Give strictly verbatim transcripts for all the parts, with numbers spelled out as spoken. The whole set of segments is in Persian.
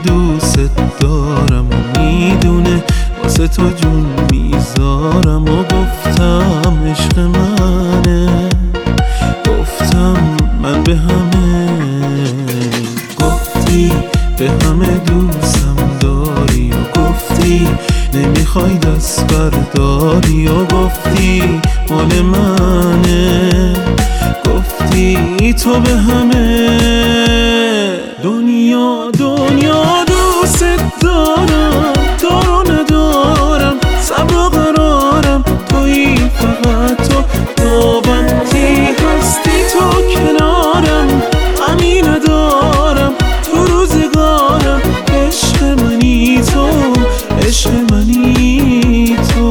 دوست دارم و میدونه واسه تو جون میذارم و گفتم عشق منه، گفتم من به همه، گفتی به همه دوستم داری و گفتی نمیخوای دست برداری و گفتی مال منه، گفتی تو به همه. دنیا دنیا دوست دارم، دار و ندارم، صبر و قرارم تویی، فقط تو تو وقتی هستی تو کنارم، غمی ندارم تو روزگارم، عشق منی تو، عشق منی تو.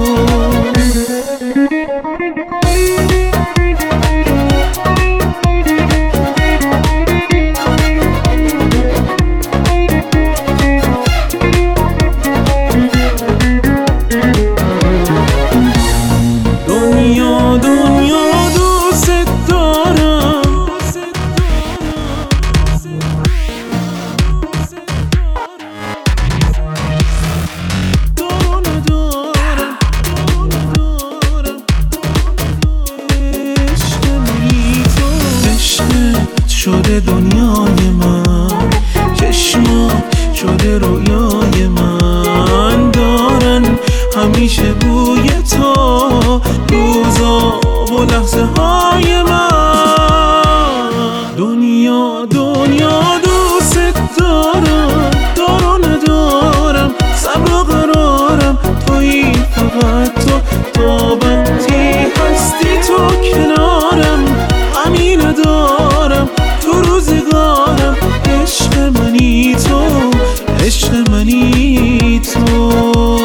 شده دنیای من، چشمات شده رویای من، دارن همیشه بوی تو روزا و لحظه های من. دنیا دنیا دوست دارم، دار و ندارم، صبر و قرارم تویی، فقط تو تا وقتی هستی تو کنارم، غمی ندارم تو روزگارم، عشق منی تو، عشق منی تو.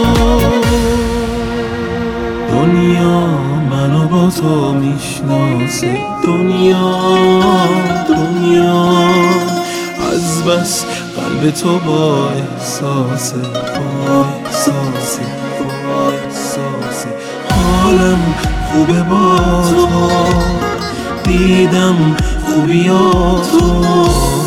دنیا منو با تو میشناسه، دنیا دنیا از بس قلب تو با احساسه، با احساسه، با احساسه، حالم خوبه با تو، دیدم خوبیاتو.